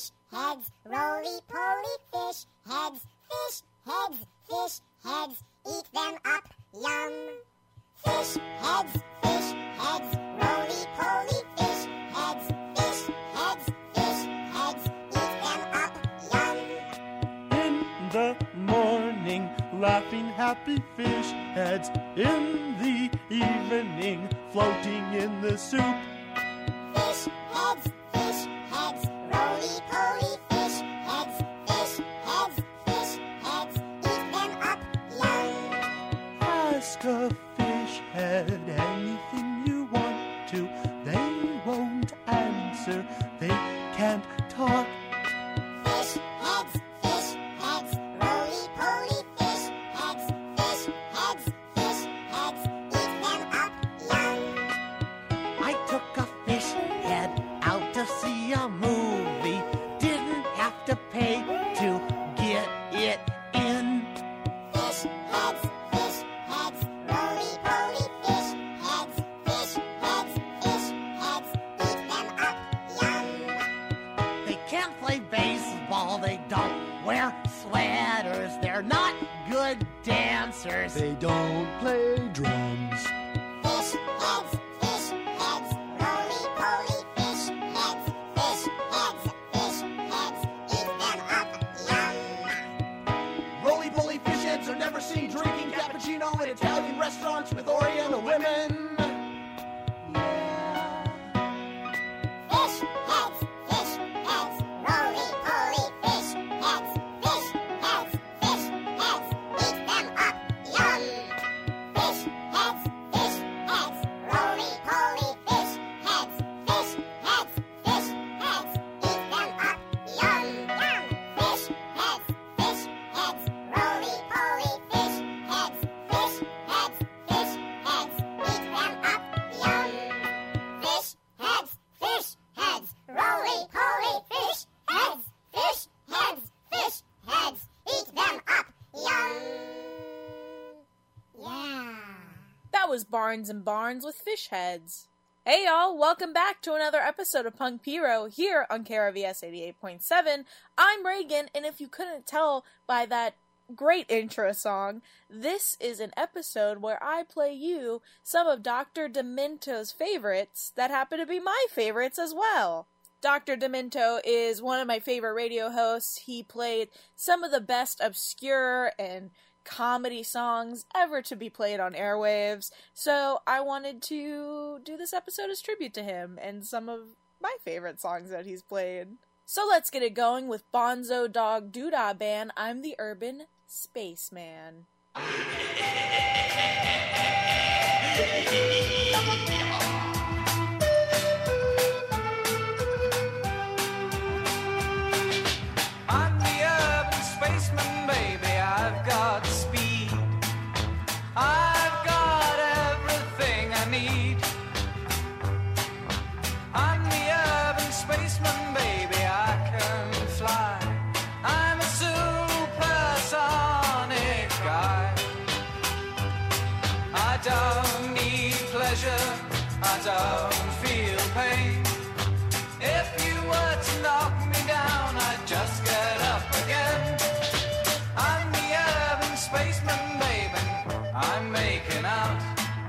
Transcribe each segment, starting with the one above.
fish heads, roly-poly fish heads, fish heads, fish heads, eat them up, yum. Fish heads, roly-poly fish heads, fish heads, eat them up, yum. In the morning, laughing happy fish heads. In the evening, floating in the soup. Fish heads, roly-poly fish heads, eat them up, yum. Ask a fish head anything you want to. They won't answer, they can't talk. Fish heads, roly-poly fish heads, eat them up, yum. I took a fish head out to see a movie. Didn't have to pay to get it in. Fish heads, roly-poly fish heads, eat them up, yum. They can't play baseball, they don't wear sweaters. They're not good dancers. They don't play drums. Fish heads, roly-poly fish heads, eat them up, yum. Roly-poly fish heads are never seen drinking cappuccino in Italian restaurants with Oriental women. Fish heads, roly-poly fish heads, eat them up, yum. Fish heads, roly-poly fish heads, eat them up, yum. Fish heads, roly-poly fish heads, eat them up, yum. Fish heads, roly-poly fish heads, eat them up, yum. Yeah. That was Barnes and Barnes with Fish Heads. Hey y'all, welcome back to another episode of Punk Piro here on KRVS 88.7. I'm Reagan, and if you couldn't tell by that great intro song, this is an episode where I play you some of Dr. Demento's favorites that happen to be my favorites as well. Dr. Demento is one of my favorite radio hosts. He played some of the best obscure and comedy songs ever to be played on airwaves, so I wanted to do this episode as tribute to him and some of my favorite songs that he's played. So let's get it going with Bonzo Dog Doodah Band, I'm the Urban Spaceman. I'm the urban spaceman, baby, I've got speed. I've got everything I need. I'm the urban spaceman, baby, I can fly. I'm a supersonic guy. I don't need pleasure, I don't feel pain. If you were to knock me down, I'd just get up again. I'm the urban spaceman, baby, I'm making out.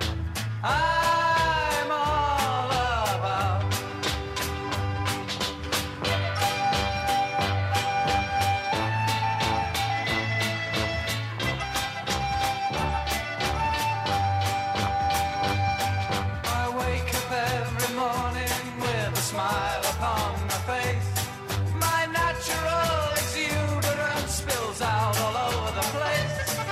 I'm all about. I wake up every morning with a smile upon my face. My natural exuberance spills out all over the place.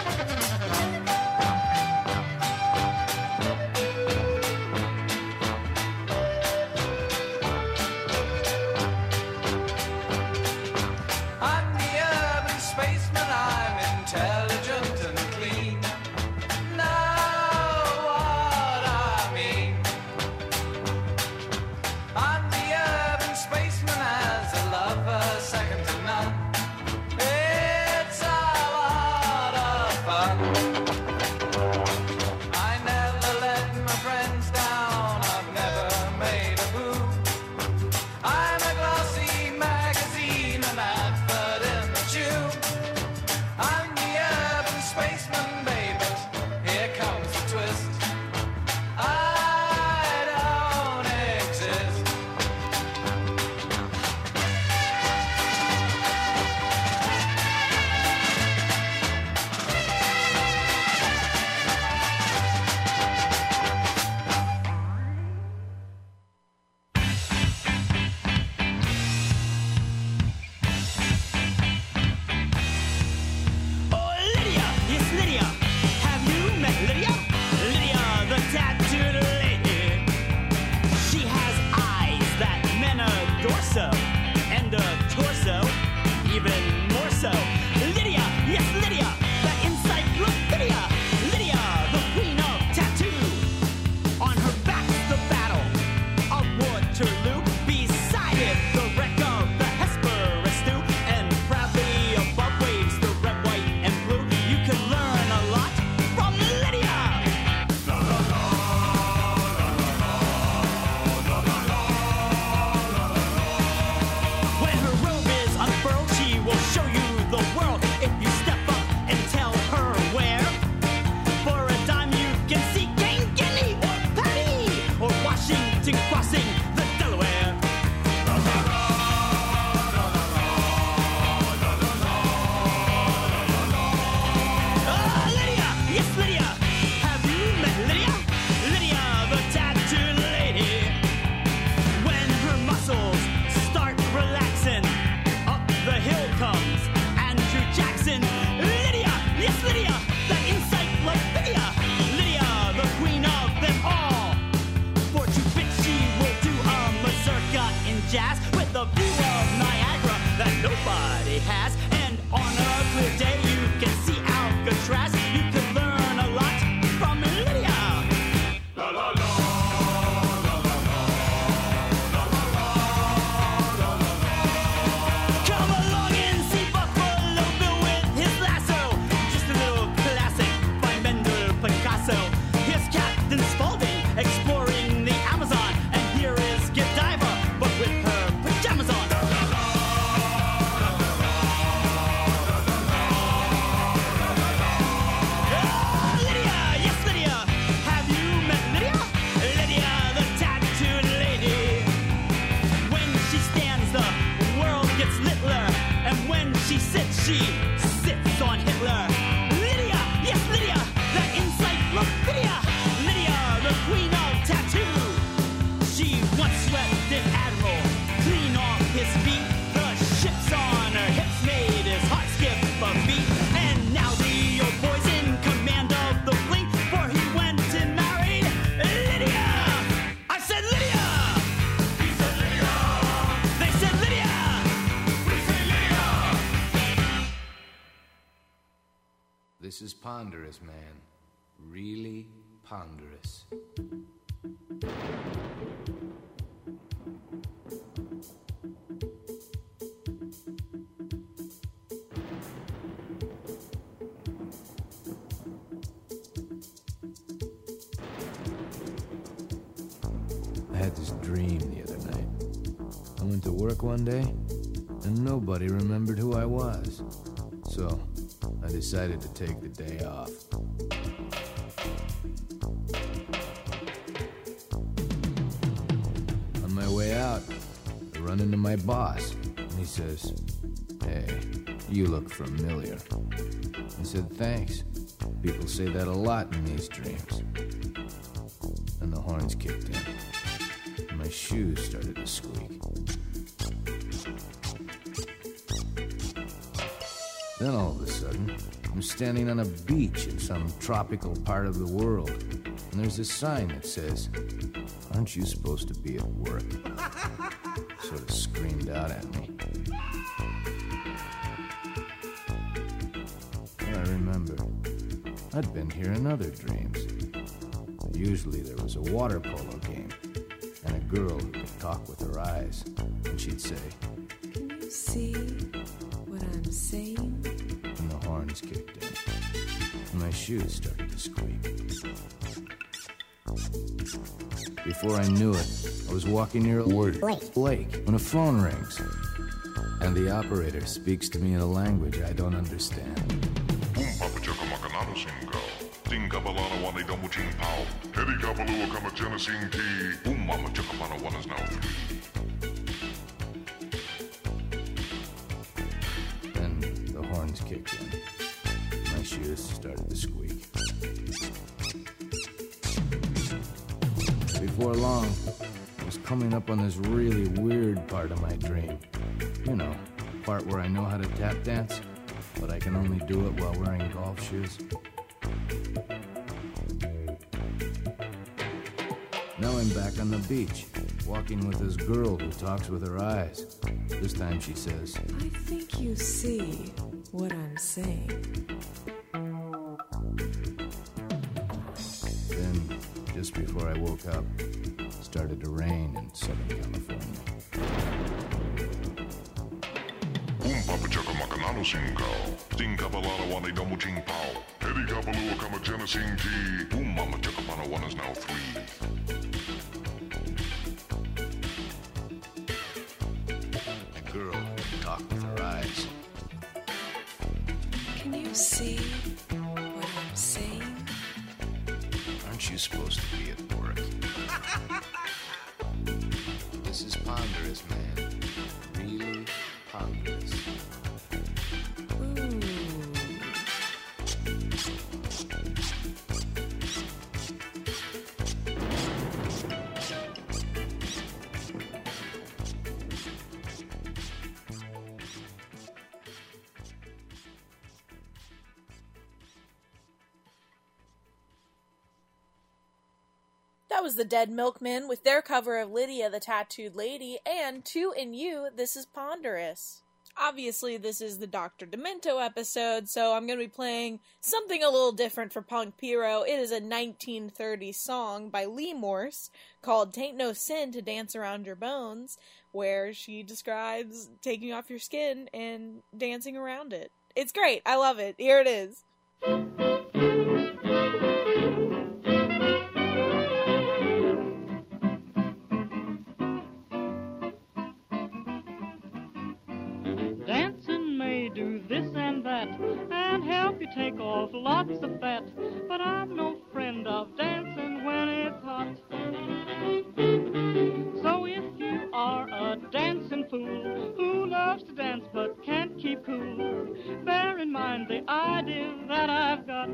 I'm the urban spaceman, I'm intelligent and clean. Know what I mean? I'm the torso, and a torso, even more so. Lydia, yes, Lydia, the encyclopedia. Lydia, the queen of tattoo. On her back's the battle of Waterloo. Beside it, the wreck of the Hesperus stew. And proudly above waves the red, white, and blue. You can learn a lot from Lydia. When her robe is unfurled, she will show you the world. If you step up and tell her where, for a dime you can see Kankakee or Patty or Washington crossing the Delaware. Lydia, yes, Lydia, have you met Lydia? Lydia, the tattooed lady. When her muscles start relaxing, up the hill comes Andrew Jackson. Lydia, yes, Lydia, the encyclopedia. Lydia, the queen of them all. For 2 bits she will do a mazurka in jazz with a view of Niagara that nobody has. And on a clear day you can see Alcatraz. You can learn a lot from Lydia. Come along and see Buffalo Bill with his lasso. Just a little classic by Mendel Picasso. Here's Captain Spaulding exploring the Amazon. And here is Godiva, but with her pajamas on. Lydia, yes, Lydia, have you met Lydia? Lydia, the tattooed lady. When she stands, the world gets littler. And when she sits on Hitler. Lydia, yes, Lydia, the encyclopedia. Lydia, the queen of tattoo. She once swept an admiral clean off his feet. The ships on her hips made his heart skip a beat. And now the old boy's in command of the fleet, for he went and married Lydia. I said Lydia. He said Lydia. They said Lydia. We say Lydia. This is ponderous, man. Really ponderous. I had this dream the other night. I went to work one day, and nobody remembered who I was. So, I decided to take the day off. On my way out, I run into my boss, and he says, "Hey, you look familiar." I said, "Thanks. People say that a lot in these dreams." And the horns kicked in. And my shoes started to squeak. Then all of a sudden, I'm standing on a beach in some tropical part of the world, and there's a sign that says, "Aren't you supposed to be at work?" Sort of screamed out at me. And I remember, I'd been here in other dreams. Usually there was a water polo game, and a girl who could talk with her eyes, and she'd say, "Can you see what I'm saying?" And the horns kicked in, and my shoes started to squeak. Before I knew it, I was walking near a lake when a phone rings, and the operator speaks to me in a language I don't understand. Then the horns kicked in. My shoes started to squeak. Before long, I was coming up on this really weird part of my dream. You know, part where I know how to tap dance, but I can only do it while wearing golf shoes. Now I'm back on the beach, walking with this girl who talks with her eyes. This time she says, I think you see what I'm saying. Then, just before I woke up, it started to rain in Southern California. Papachaka makanano singkau, ting kabalala wana idamu ting pao. Hedi kapalua kama jena sing ti, boom mama chaka pana one is now 3. A girl talked with her eyes. Can you see what I'm saying? Aren't you supposed to be at work? This is ponderous, man. Really ponderous. Ooh. That was the Dead Milkmen with their cover of Lydia the Tattooed Lady, and To In You, This Is Ponderous. Obviously, this is the Dr. Demento episode, so I'm going to be playing something a little different for Punk Piro. It is a 1930s song by Lee Morse called Tain't No Sin to Dance Around Your Bones, where she describes taking off your skin and dancing around it. It's great. I love it. Here it is. Dancing may do this and that, and help you take off lots of fat, but I'm no friend of dancing when it's hot. So if you are a dancing fool who loves to dance but can't keep cool, bear in mind the idea that I've got.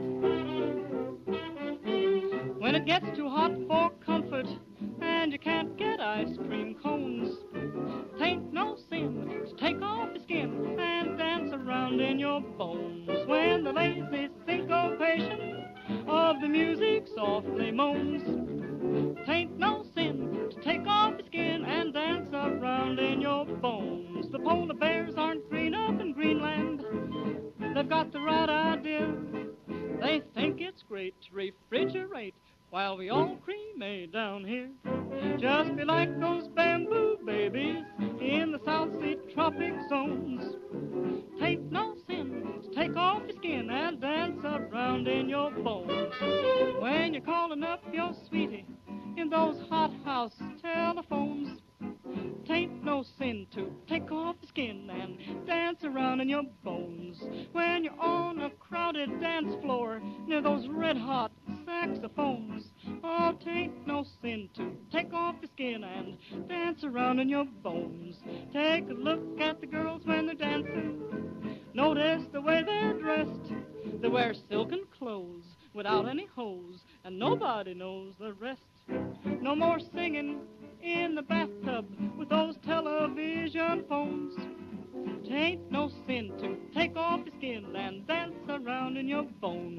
When it gets too hot for comfort and you can't get ice cream cones, tain't no sin to take off your skin and dance around in your bones. When the lazy syncopation of the music softly moans, tain't no sin to take off your skin and dance around in your bones. The polar bears aren't green up in Greenland. They've got the right idea. They think it's great to refrigerate while we all cremate down here. Just be like those bamboo babies in the South Sea tropic zones. Tain't no sin to take off your skin and dance around in your bones. When you're calling up your sweetie in those hot house telephones, tain't no sin to take off your skin and dance around in your bones. When you're on a crowded dance floor near those red-hot saxophones, oh, tain't no sin to take off your skin and dance around in your bones. Take a look at the girls when they're dancing. Notice the way they're dressed. They wear silken clothes without any hose, and nobody knows the rest. No more singing in the bathtub with those television phones. Tain't no sin to take off your skin and dance around in your bones.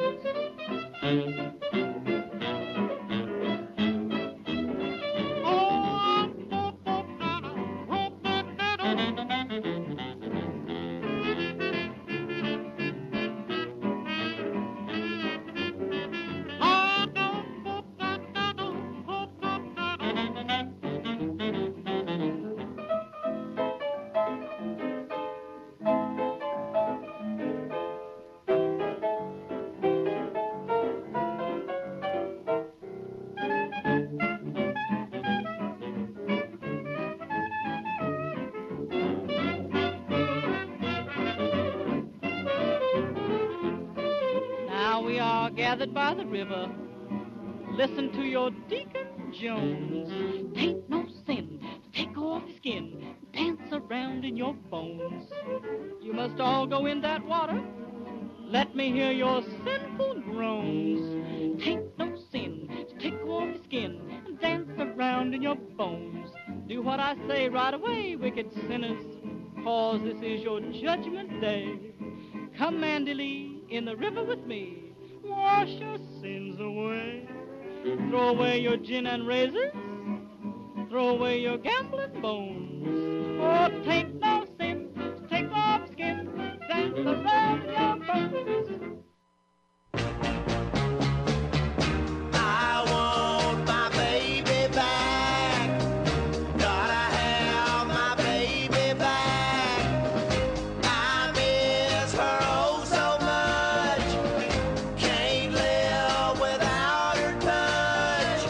Gathered by the river, listen to your Deacon Jones. Tain't no sin to take off your skin, dance around in your bones. You must all go in that water, let me hear your sinful groans. Tain't no sin to take off your skin and dance around in your bones. Do what I say right away, wicked sinners, cause this is your judgment day. Come, Mandy Lee, in the river with me, wash your sins away. Throw away your gin and razors. throw away your gambling bones. Oh, tain't no sin to take off skin, dance around your bones. I want my baby back. Gotta have my baby back. I miss her oh so much. Can't live without her touch.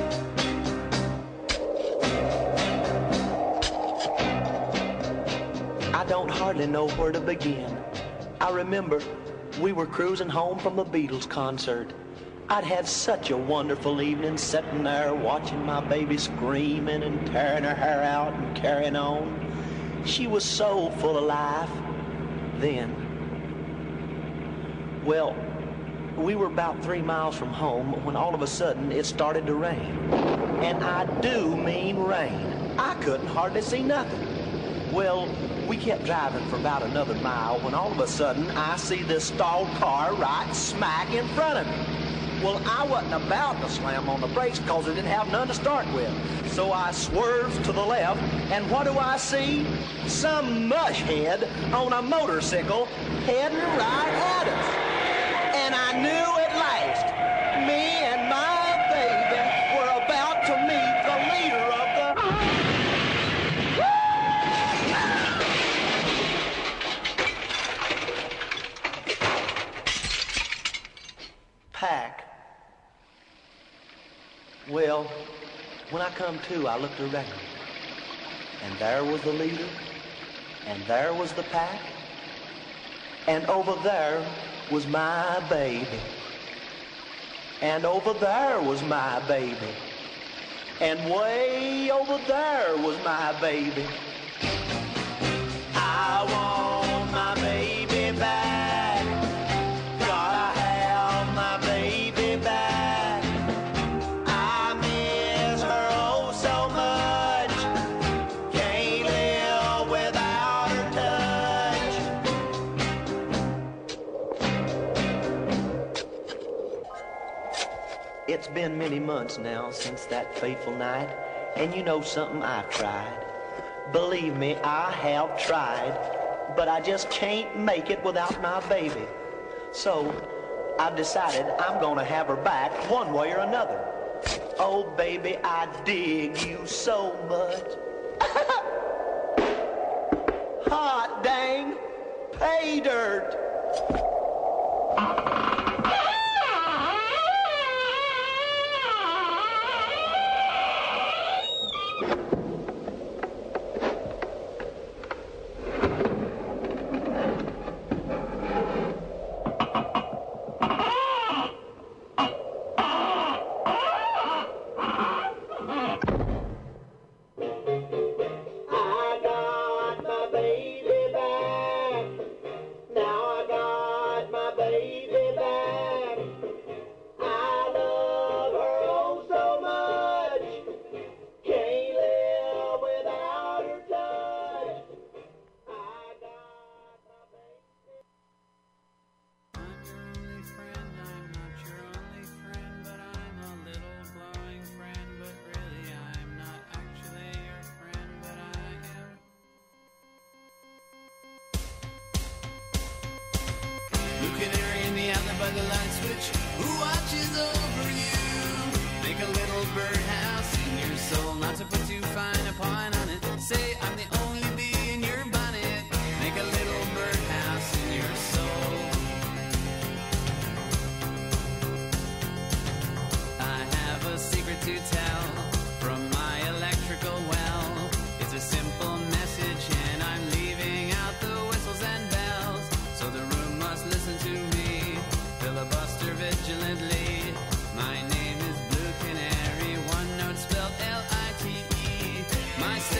I don't hardly know where to begin. I remember we were cruising home from the Beatles concert. I'd had such a wonderful evening sitting there watching my baby screaming and tearing her hair out and carrying on. She was so full of life then. Well, we were about 3 miles from home when all of a sudden it started to rain. And I do mean rain. I couldn't hardly see nothing. Well, we kept driving for about another mile when all of a sudden I see this stalled car right smack in front of me. Well, I wasn't about to slam on the brakes because I didn't have none to start with. So I swerved to the left, and what do I see? Some mushhead on a motorcycle heading right at us. And I knew at last, me and my baby were about to meet the leader of the pack. Well, when I come to, I looked around, and there was the leader, and there was the pack, and over there was my baby, and over there was my baby, and way over there was my baby. I want my baby back. Gotta have my baby back. It's been many months now since that fateful night, and you know something, I've tried. Believe me, I have tried, but I just can't make it without my baby. So, I've decided I'm gonna have her back one way or another. Oh, baby, I dig you so much. Hot dang, pay dirt. By the light switch, who watches over you? Make a little birdhouse in your soul, not to put too fine a point on it. Say I'm the only bee in your bonnet. Make a little birdhouse in your soul. I have a secret to tell from my electrical well. It's a simple message and I'm leaving out the whistles and bells. So the room must listen to me. Filibuster vigilantly. My name is Blue Canary, one note spelled L-I-T-E. My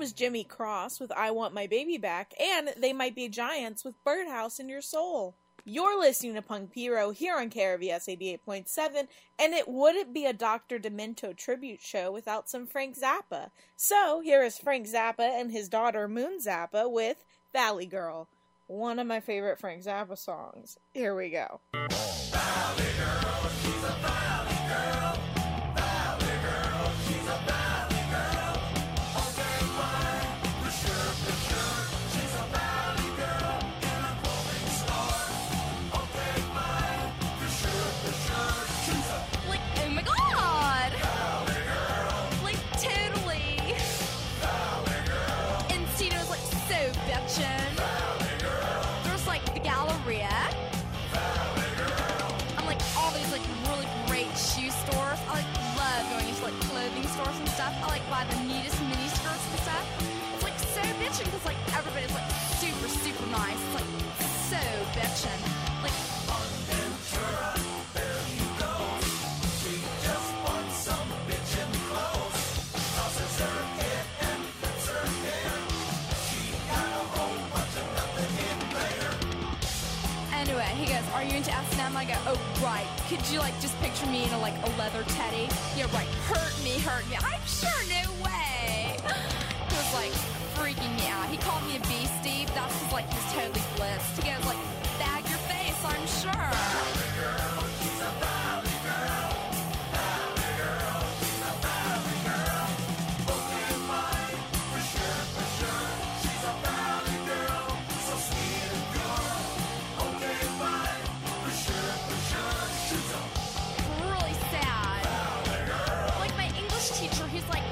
was Jimmy Cross with I Want My Baby Back, and They Might Be Giants with Birdhouse in Your Soul. You're listening to Punk Piro here on KRVS 88.7, and it wouldn't be a Dr. Demento tribute show without some Frank Zappa. So, here is Frank Zappa and his daughter Moon Zappa with Valley Girl, one of my favorite Frank Zappa songs. Here we go. Valley girl, she's a valley girl. Valley girl, she's a valley girl. Okay, fine, for sure. She's a valley girl in a clothing store. Okay, fine, for sure. She's a like, oh my god! valley girl. Like, totally. Valley girl. Encino's like so bitchin'. Valley girl. There's like the Galleria. Valley girl. And like all these like really great shoe stores. I like love going into like clothing stores and stuff. I like buy the neatest mini skirts and stuff. It's like so bitchin' because like everybody's like super nice. It's like so bitchin'. Like Ventura, there you go. She just wants some bitchin' clothes. Tosses her head and flips her hair. She got a whole bunch of nothing in there. anyway, he goes, "Are you into S&M?" I go, "Oh right. Could you like just picture me in a like a leather teddy?" Yeah, right. Hurt me. I'm sure, no way. He was like freaking me out. He called me a beastie. That's just like he's totally blitzed. He goes like, "Bag your face, I'm sure." Valley girl, she's a valley girl. Valley girl, she's a valley girl. Okay, fine, for sure. She's a valley girl, so sweet and pure. Okay, fine, for sure. She's a Really sad. valley girl. Like my English teacher, he's like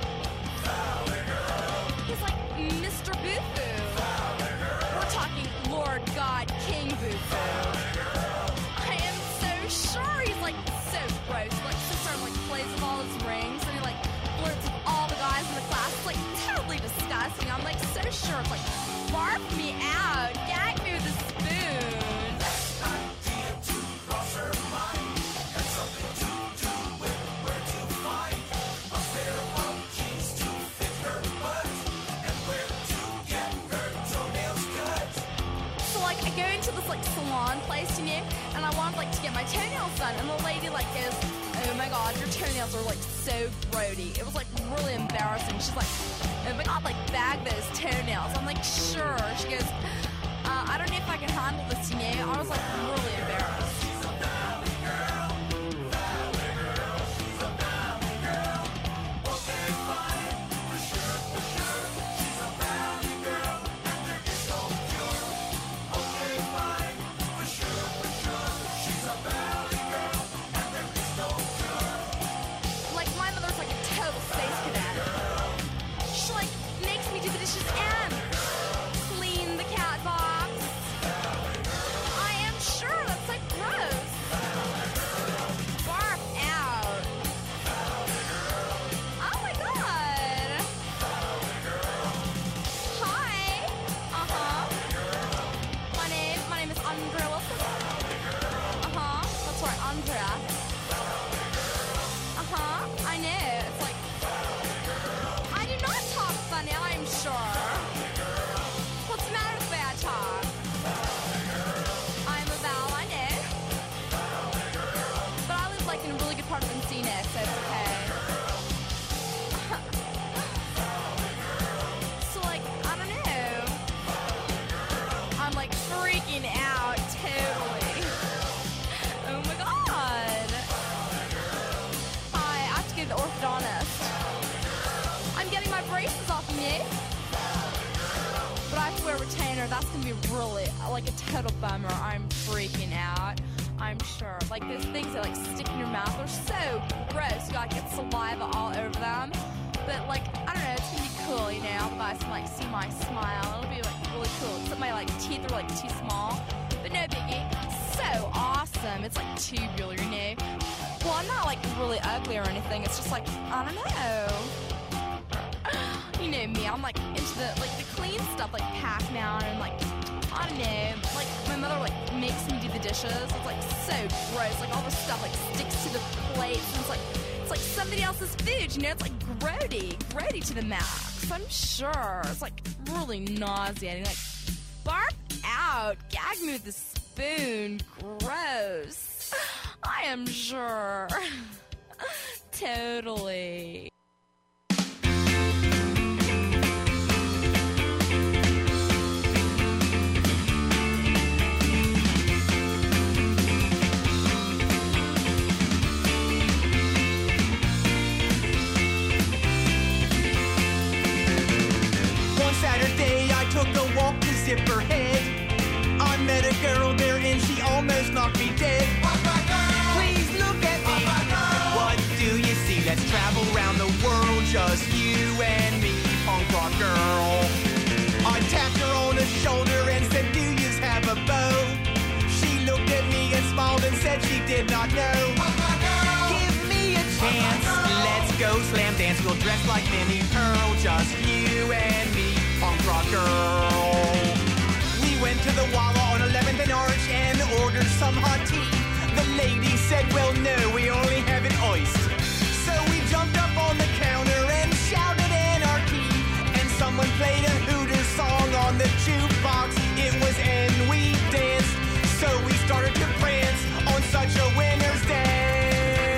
Mr. Boo-Boo. We're talking Lord God King Boo-Boo. I am so sure he's like so gross. Like sister like plays with all his rings and he like flirts with all the guys in the class. It's like totally disgusting. I'm like so sure. It's like barf me out. Gag me with a spoon. idea to cross her mind. Had something to do with where to find a pair of jeans to fit her butt and where to get her toenails cut. So like I go into this like salon place, you know, and I wanted like to get my toenails done, and the lady like goes, "Oh my god, your toenails are like so grody." It was like really embarrassing. She's like, "Oh my god, like bag those toenails." I'm like, "Sure." She goes, "I don't know if I can handle this, you know." I was like really embarrassed. She's a valley girl. Valley girl. She's a valley girl. Okay, fine. For sure. She's a valley girl. And there is no cure. Okay, fine. For sure. She's a valley girl. And there is no cure. Like my mother's like a total space cadet. She like makes me do the dishes and clean the cat box. I am sure that's like gross. Barf out. Oh my god. Hi. My name is Andrea Wilson. That's right, Andrea. I know. It's like I do not talk funny, I'm sure. What's the matter with the way I talk? I'm a Val, I know. But I live like in a really good part of Encino, so it's okay. So like, I don't know. I'm like freaking out totally. Oh my god. Hi, I have to go to the orthodontist. I'm getting my braces off, you know? But I have to wear a retainer. That's gonna be really like a total bummer. I'm freaking out. I'm sure. Like those things that like stick in your mouth are so gross. You gotta get saliva all over them. But like, I don't know, it's gonna be cool, you know? The guys can like see my smile. It'll be like really cool. Except my like teeth are like too small. But no biggie. So awesome. It's like tubular, you know? Well, I'm not like really ugly or anything. It's just like, I don't know. You know me, I'm like into the clean stuff like Pac-Man and like I don't know, like my mother like makes me do the dishes. It's like so gross. Like all the stuff like sticks to the plates and it's like somebody else's food, you know, it's like grody to the max. gross, I'm sure. It's like really nauseating. Like, barf out. Gag me with a spoon. Gross. I am sure. Totally. Saturday I took a walk to Zipperhead. I met a girl there and she almost knocked me dead. Please look at me. What do you see? Let's travel around the world, just you and me, punk rock girl. I tapped her on the shoulder and said, do you have a bow? She looked at me and smiled and said she did not know. Give me a chance, let's go slam dance. We'll dress like Minnie Pearl, just you and me, punk rock girl. We went to the Wawa on 11th and Arch and ordered some hot tea. The lady said, well, no, we only have it iced. So we jumped up on the counter and shouted anarchy. And someone played a Hooters song on the jukebox. It was and we danced. So we started to prance on such a winter's day.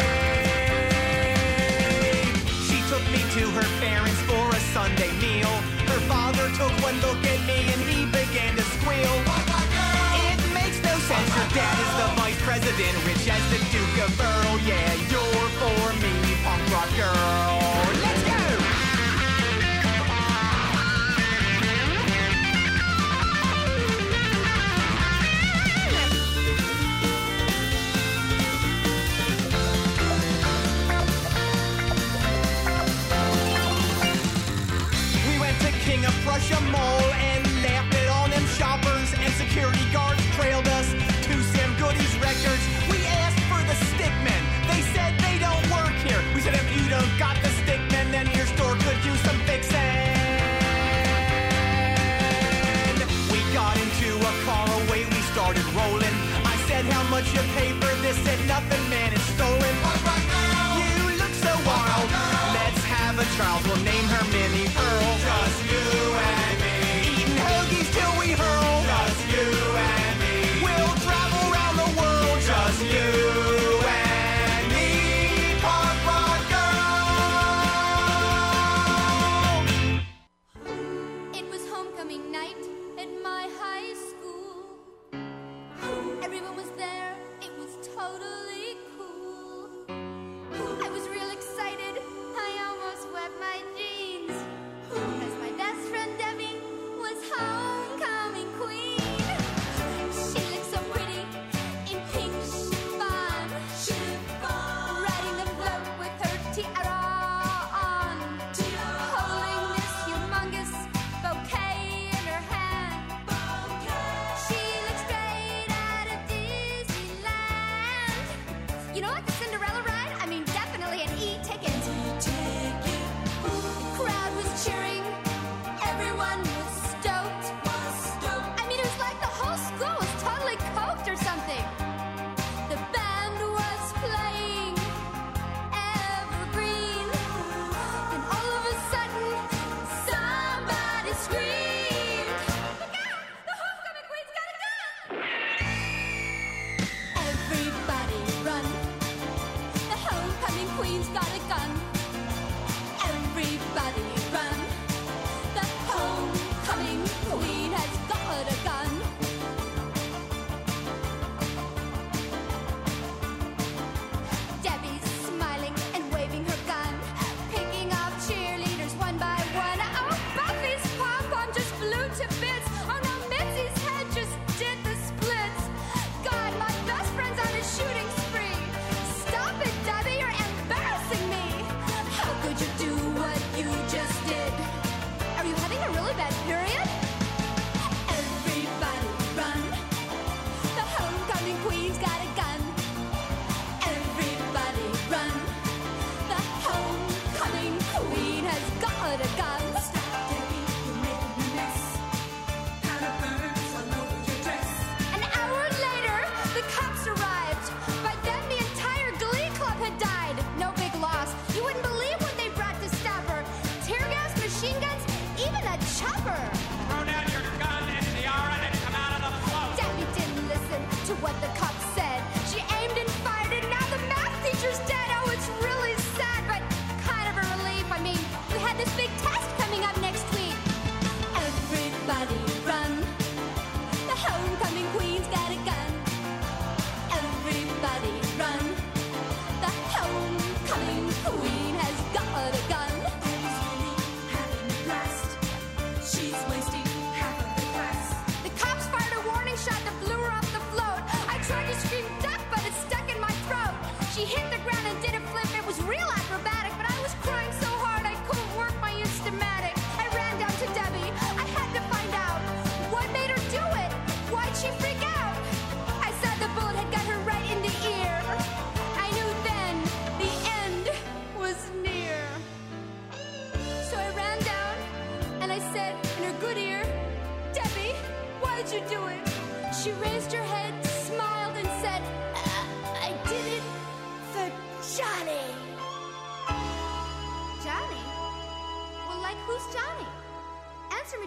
She took me to her parents for a Sunday meal. Her father took one look at me and he began to squeal. It makes no sense, your dad is the vice president, rich as the Duke of Earl. Yeah, you're for me, punk rock girl. Let's go! King of Prussia Mall and laughed at all them shoppers, and security guards trailed us to Sam Goody's Records. We asked for the stickmen, they said they don't work here. We said if you don't got the stickmen, then your store could use some fixing. We got into a car away, we started rolling. I said how much you pay for this, said nothing, man, it's stolen. You look so wild, let's have a child, we'll name her Minnie Pearl. Just you and me.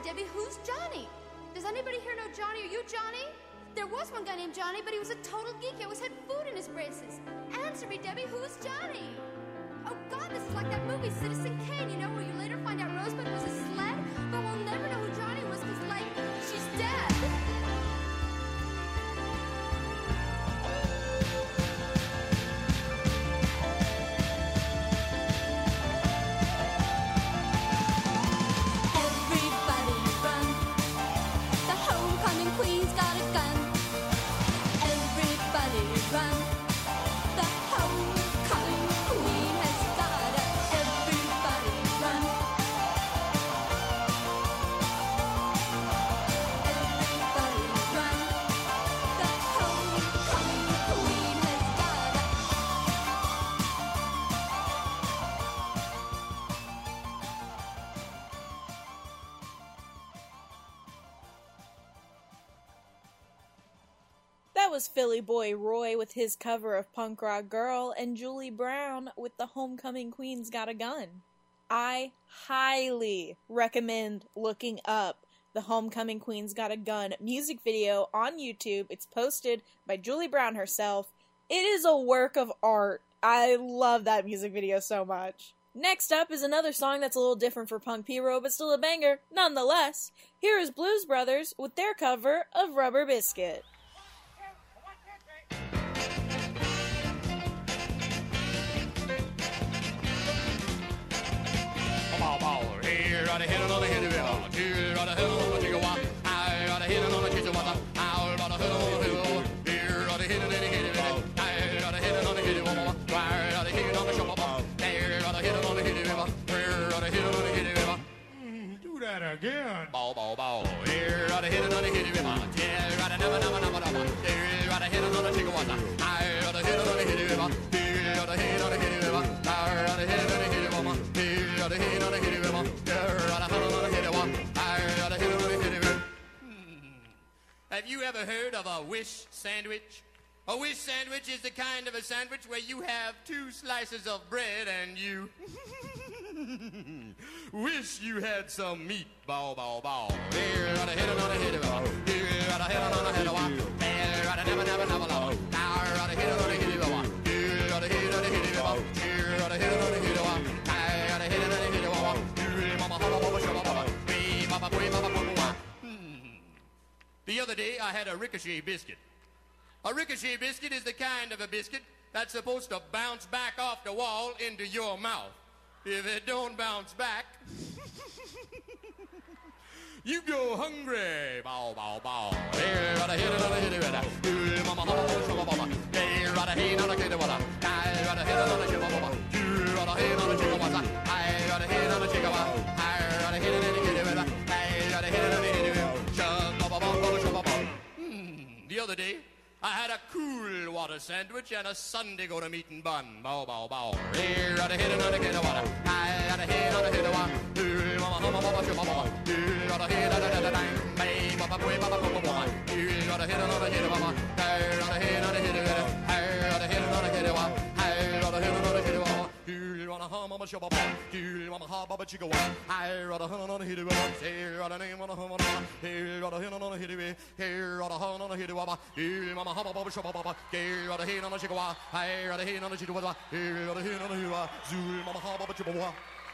Debbie, who's Johnny? Does anybody here know Johnny? Are you Johnny? There was one guy named Johnny, but he was a total geek. He always had food in his braces. Answer me, Debbie, who's Johnny? Oh, God, this is like that movie, Citizen Kane, you know, where you later find out Rosebud was a sled, but we'll never know who Johnny was because, like, she's dead. Everybody run. The homecoming queen's got a gun. Everybody run. The homecoming queen has got a. Everybody run. Everybody run. The homecoming queen has got a. That was Philly Boy Roy with his cover of Punk Rock Girl and Julie Brown with The Homecoming Queen's Got a Gun. I highly recommend looking up The Homecoming Queen's Got a Gun music video on YouTube. It's posted by Julie Brown herself. It is a work of art. I love that music video so much. Next up is another song that's a little different for Punk Pyro, but still a banger nonetheless. Here is Blues Brothers with their cover of Rubber Biscuit. Here, I hit another hit it on the here, I hit another chicken walk. I hit another chicken walk. I hit another hit here, I hit another hit it. I hit another hit it. I hit another shop. There, I hit another hit it. Here, I hit another hit it. Do that again. Bow, bow, bow. Here, I hit another hit it. Here, I never. Here, I hit another chicken walk. I hit another hit it. Here, I hit another hit it. I hit another hit it. Have you ever heard of a wish sandwich? A wish sandwich is the kind of a sandwich where you have 2 slices of bread and you wish you had some meat. Bow, bow, bow. Here, I hit another hit. Here, I hit another hit. There, I never. Now, I hit another hit. Here, I hit another hit. Here, I hit another hit. I hit another hit. The other day, I had a ricochet biscuit. A ricochet biscuit is the kind of a biscuit that's supposed to bounce back off the wall into your mouth. If it don't bounce back, you go hungry. Bow, bow, bow. Here, I hit another hit. Here, mama, here, I hit another hit. I hit another hit. Here, I hit another hit. I hit another hit. I hit another hit. The other day, I had a cool water sandwich and a Sunday go to meeting bun. Bow, bow, bow. Here, I hit another hit. I hit another hit. Here, mama, here, I hit another hit. Here, I hit another hit. Here, I hit another hit. Here, I hit another hit. Mama shabba, here mama haba chica wa. Here on the hun on the hit. Here on the name on the hum on the. Here on the hin on the hit. Here on the hun on the hit. Here mama haba baba shabba. Here on the hin on the chica wa. Here on the hin on the chica wa. Here on the hin on the hit. Zul mama haba chica wa.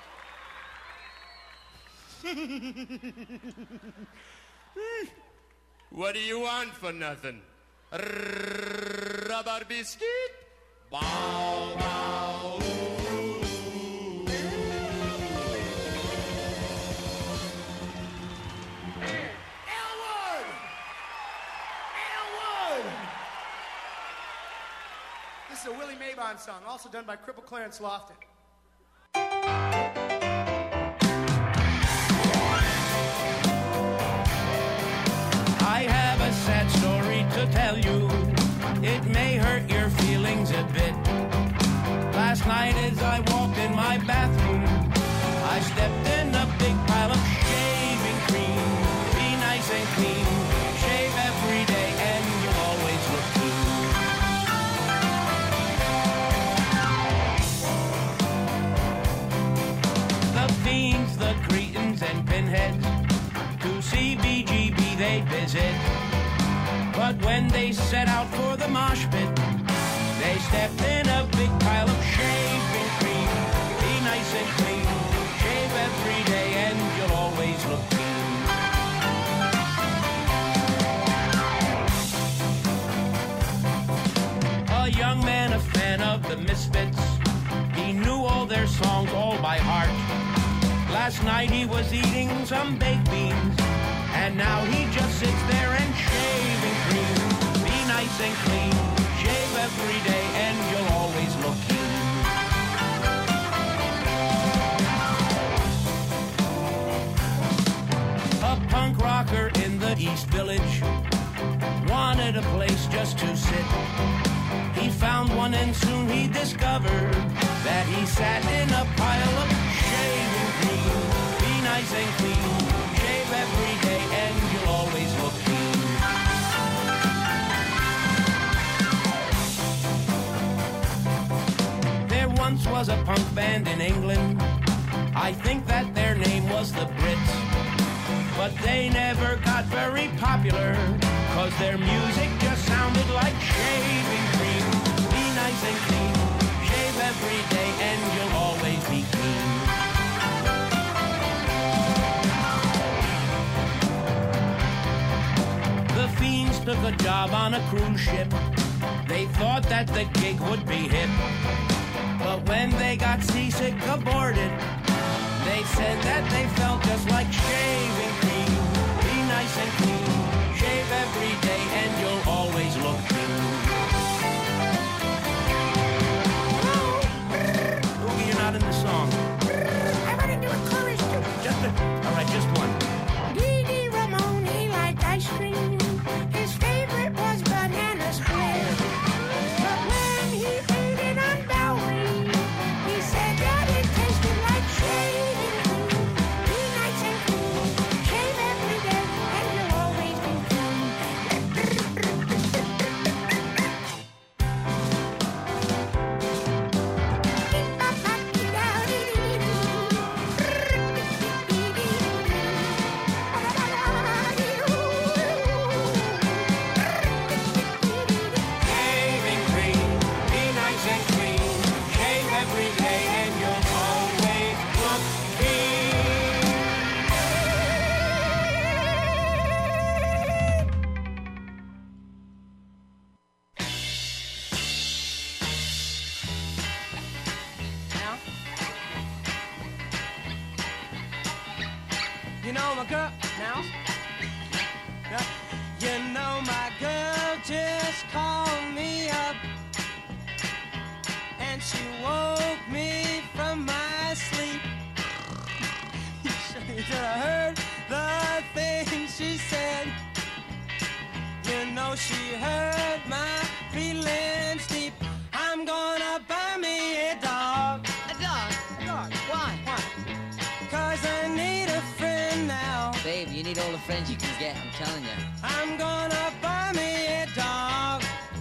What do you want for nothing? Rubber biscuit? Bow, bow. This is a Willie Mabon song, also done by Cripple Clarence Lofton. I have a sad story to tell you. It may hurt your feelings a bit. Last night as I walked in my bathroom, I stepped in a big pile of shaving cream. Be nice and clean, shave every day and you always look clean. The fiends, the cretins and pinheads, to is it. But when they set out for the mosh pit, they stepped in a big pile of shaving cream. Be nice and clean, shave every day, and you'll always look clean. A young man, a fan of the Misfits, he knew all their songs all by heart. Last night he was eating some baked beans, and now he just sits there and shaving cream. Be nice and clean, shave every day, and you'll always look clean. A punk rocker in the East Village wanted a place just to sit. He found one and soon he discovered that he sat in a pile of shaving cream. Be nice and clean, shave every day, and you'll always look clean. There once was a punk band in England. I think that their name was the Brits. But they never got very popular, 'cause their music just sounded like shaving cream. Be nice and clean, shave every day, and you'll always be clean. The Fiends took a job on a cruise ship. They thought that the gig would be hip. But when they got seasick aboard it, they said that they felt just like shaving cream. Be nice and clean, shave every day, and you'll always look clean. Oogie, you're not in the song. I want to do a chorus too. All right, just one. Dee Dee Ramone, he liked ice cream. His favorite was banana square. But when he ate it on Bowery, he said that it tasted like shaving cream. Be nice and clean, shave every day, and you'll always be clean. Shaving cream, be nice and clean, shave every day, and you'll always look clean. Now, you know my girl. Now, yeah. You know my girl just called me up, and she woke me from my sleep. You should have heard the things she said. You know she hurt my feelings deep. I'm gonna buy me a dog. A dog? A dog. Why? Why? 'Cause I need a friend now. Babe, you need all the friends you can get, I'm telling you. I'm gonna buy me a dog.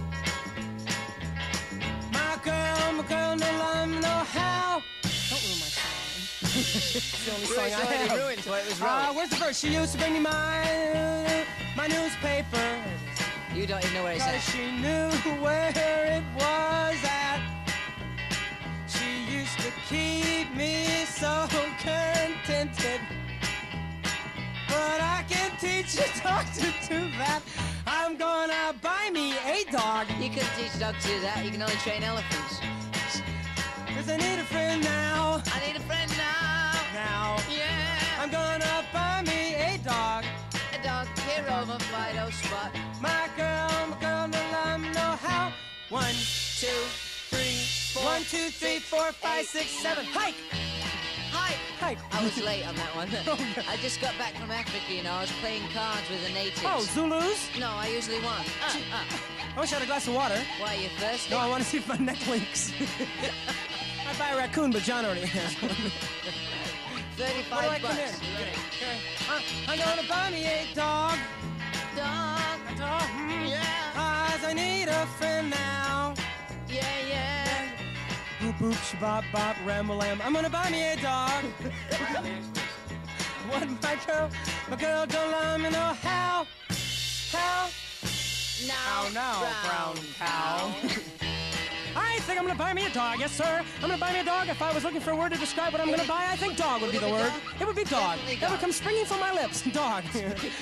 My girl, no love, no how. Don't ruin my song. It's the only song I have. Ruined what it was wrong. Where's the verse? She used to bring me my newspaper. You don't even know where it's 'Cause at. she knew where it was at. She used to keep me so contented. But I can teach a dog to do that. I'm gonna buy me a dog. You couldn't teach a dog to do that. You can only train elephants. 'Cause I need a friend now. I need a friend now. Now. Yeah. I'm gonna buy me a dog. A dog, here over Fido Spot. My girl, no love, no how. 1, 2, 3, 4. 1, 2, 3, 4, 5, 6, 7. Hike! Hi. Hike. I was late on that one. I just got back from Africa, you know. I was playing cards with the natives. Oh, Zulus? No, I usually won. I wish I had a glass of water. Why, you thirsty? No, I want to see if my neck links. I'd buy a raccoon, but John already has one. 35 Where do I bucks. come in? I'm gonna buy me a dog. Dog. A dog? Yeah. 'Cause I need a friend now. Yeah, yeah. Boop, boop, shabop, bop, ram-a-lam. I'm gonna buy me a dog. What, my girl don't love me no how. cow? Now, brown cow. I think I'm gonna buy me a dog, yes sir. I'm gonna buy me a dog. If I was looking for a word to describe what I'm gonna buy, I think dog would be the word. It would be dog. That would come springing from my lips. Dog. It'd be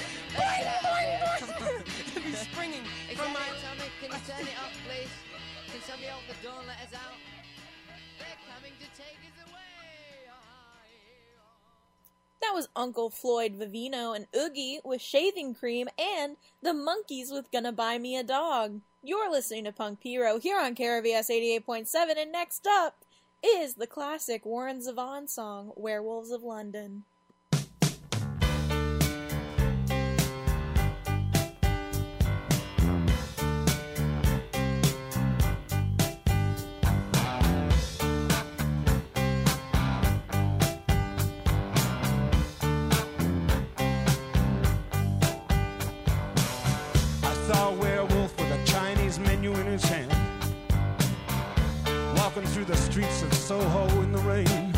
springing from my... Tommy, can you turn it off, please? Can somebody open the door and let us out? They're coming to take us away. That was Uncle Floyd Vivino and Oogie with Shaving Cream and the Monkees with Gonna Buy Me a Dog. You're listening to Punk Pyro here on KRVS 88.7, and next up is the classic Warren Zevon song, Werewolves of London. Saw a werewolf with a Chinese menu in his hand, walking through the streets of Soho in the rain.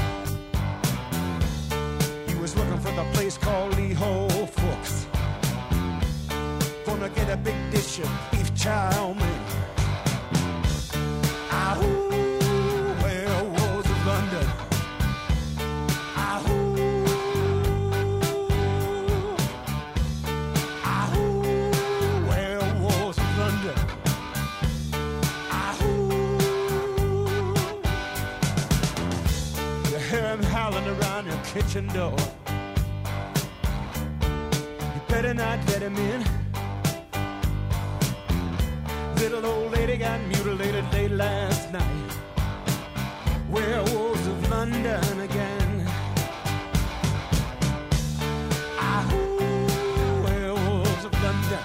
He was looking for the place called Lee Ho Fooks. Gonna get a big dish of beef chow mein. Ahoo, werewolves of London. Ahoo. Howling around your kitchen door. You better not let him in. Little old lady got mutilated late last night. Werewolves of London again. Ahoo, werewolves of London.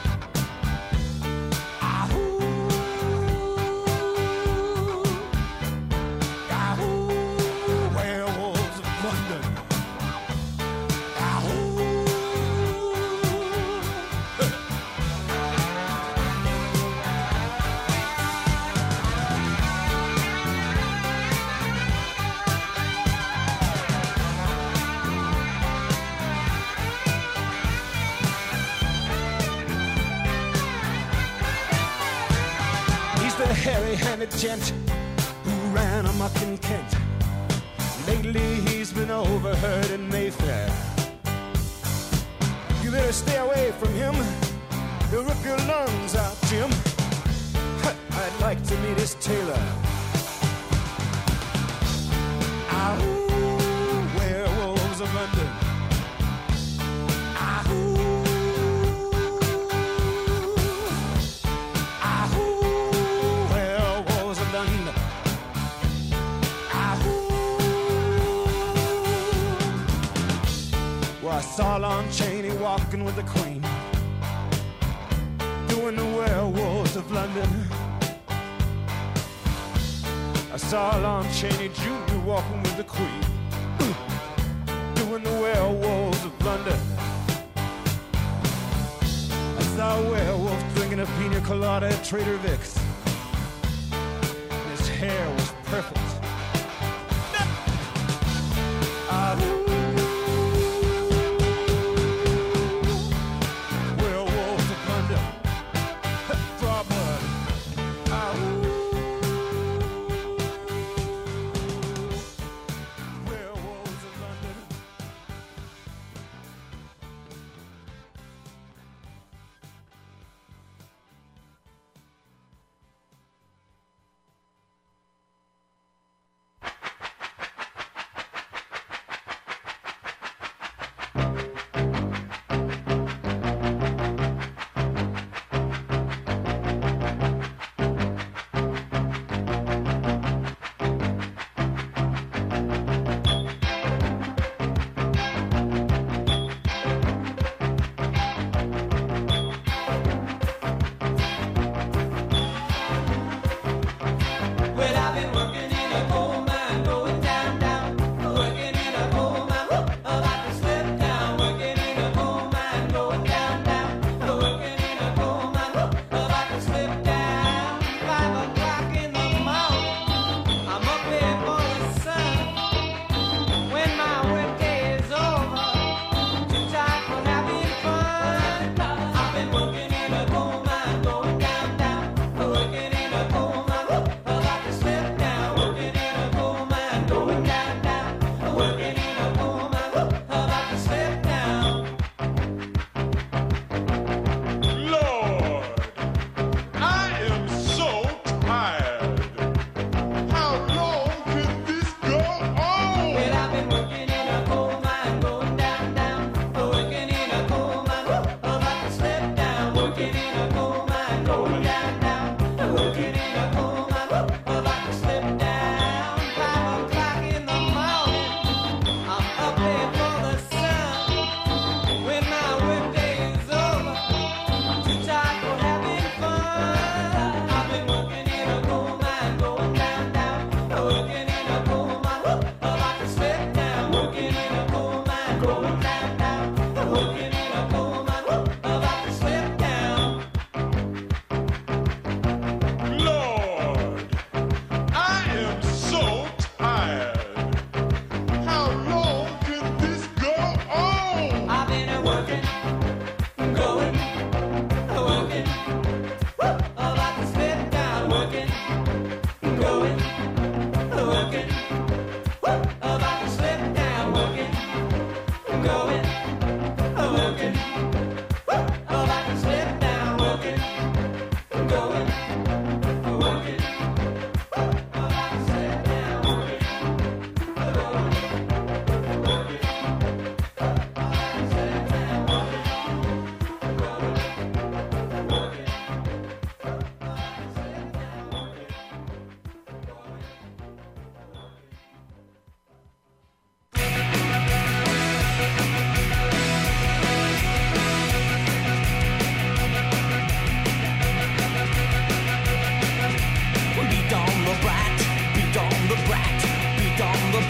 Hairy-handed gent who ran amok in Kent. Lately he's been overheard in Mayfair. You better stay away from him. He'll rip your lungs out, Jim. I'd like to meet his tailor. Ahoo, werewolves of London. Ahoo. I saw Lon Chaney walking with the Queen, doing the werewolves of London. I saw Lon Chaney Jr. walking with the Queen, doing the werewolves of London. I saw a werewolf drinking a pina colada at Trader Vic's. His hair was perfect.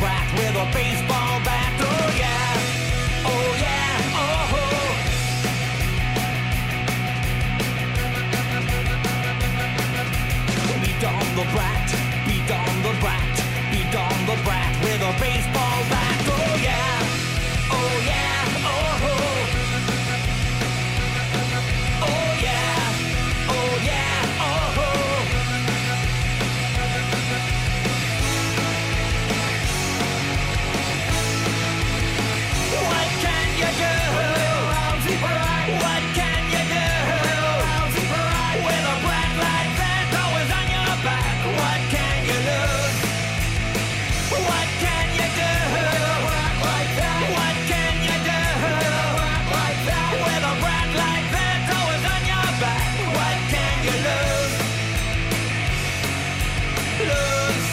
brat with a baseball bat. Oh yeah, oh yeah, oh. Beat on the brat, beat on the brat, beat on the brat with a baseball bat. Oh yeah, oh yeah, oh. Oh yeah, oh yeah, oh. What can you do? What can you do? With a brat like that always on your back, what can you lose? What can you do? What can you do? With a brat like that always on your back, what can you lose? Lose.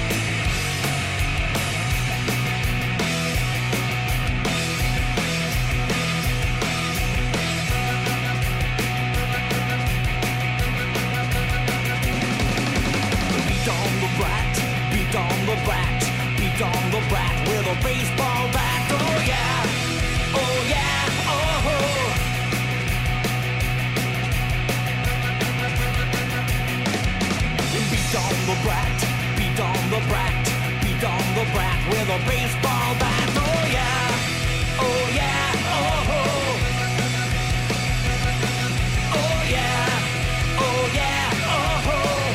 Beat on the brat, beat on the brat, beat on the brat with a baseball bat. Oh yeah, oh yeah, oh. Beat on the brat, beat on the brat, beat on the brat with a baseball bat. Oh yeah, oh yeah, oh. Oh yeah, oh yeah, oh.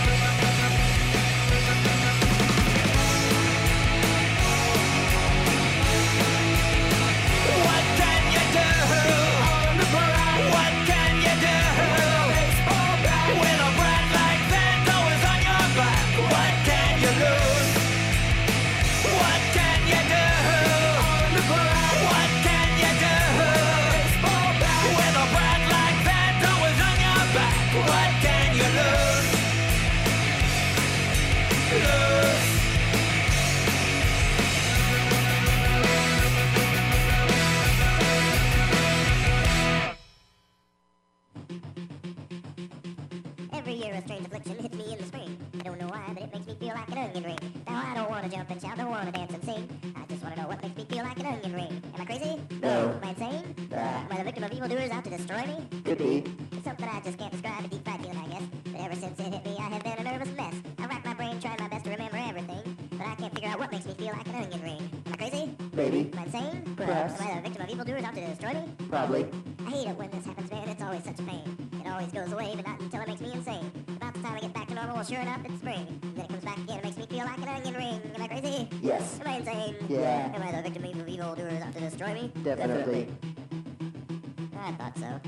What can you do? What can you do? With a brat like that always on your back, what can you lose? What can you do? What can you do? With a brat like that always on your back, what can you lose? Lose. Every year a strange affliction hits me in the spring. I don't know why, but it makes me feel like an onion ring. Now I don't want to jump and shout, don't want to dance and sing. I just want to know what makes me feel like an onion ring. Am I crazy? No. Am I insane? Am I the victim of evildoers out to destroy me? Could be. It's something I just can't describe, a deep fried feeling, I guess. But ever since it hit me, I have been a nervous mess. I rack my brain, trying my best to remember everything, but I can't figure out what makes me feel like an onion ring. Am I crazy? Maybe. Am I insane? Perhaps. Am I the victim of evildoers out to destroy me? Probably. I hate it when this happens, man. It's always such a pain. It always goes away, but not until it makes me insane. About the time I get back to normal, well, sure enough, it's spring. And then it comes back again, it makes me feel like an onion ring. Am I crazy? Yes. Am I insane? Yeah. Am I the victim of evildoers out to destroy me? Definitely. I thought so.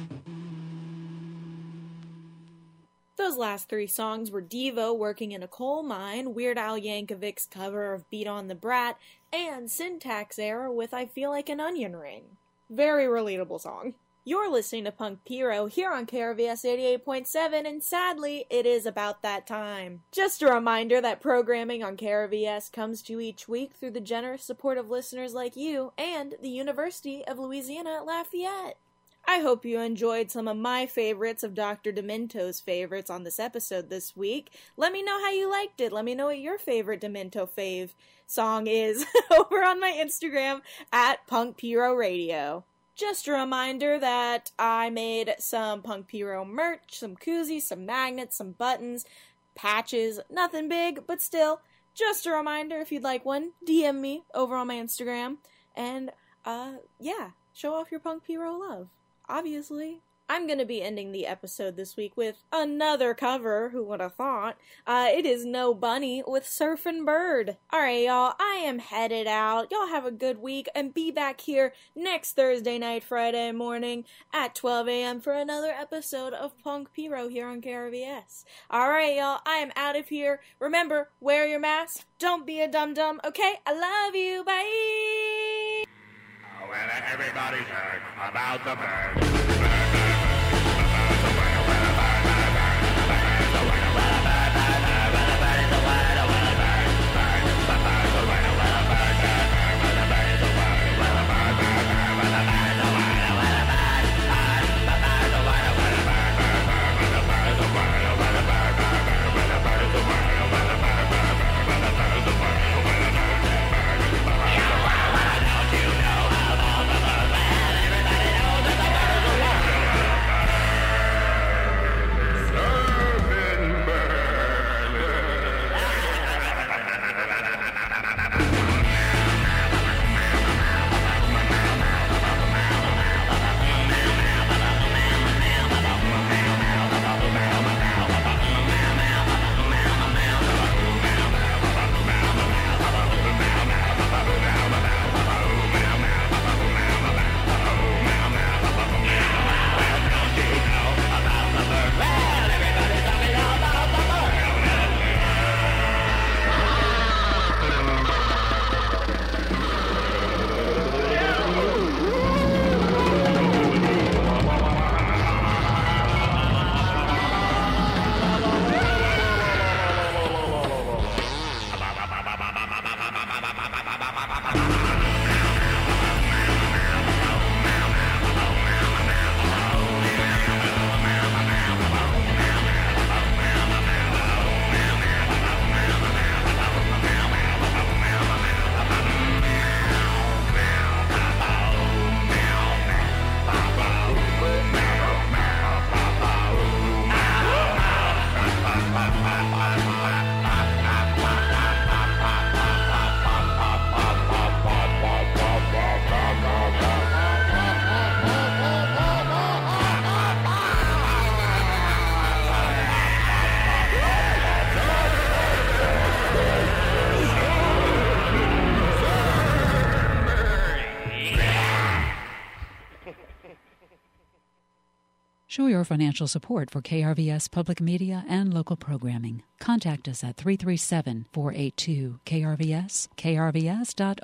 Those last three songs were Devo working in a coal mine, Weird Al Yankovic's cover of Beat on the Brat, and Syntax Error with I Feel Like an Onion Ring. Very relatable song. You're listening to Punk Pyro here on KRVS 88.7, and sadly, it is about that time. Just a reminder that programming on KRVS comes to you each week through the generous support of listeners like you and the University of Louisiana at Lafayette. I hope you enjoyed some of my favorites of Dr. Demento's favorites on this episode this week. Let me know how you liked it. Let me know what your favorite Demento fave song is over on my Instagram at Punk Pyro Radio. Just a reminder that I made some Punk Pyro merch, some koozies, some magnets, some buttons, patches, nothing big, but still, just a reminder, if you'd like one, DM me over on my Instagram, and, yeah, show off your Punk Pyro love. Obviously. I'm gonna be ending the episode this week with another cover, who would have thought? It is No Bunny with Surfin' Bird. Alright, y'all, I am headed out. Y'all have a good week, and be back here next Thursday night, Friday morning at 12 a.m. for another episode of Punk Pyro here on KRVS. Alright, y'all, I am out of here. Remember, wear your mask, don't be a dum-dum, okay? I love you, bye! Well, everybody's heard about the bird. Show your financial support for KRVS Public Media and local programming. Contact us at 337-482-KRVS, krvs.org.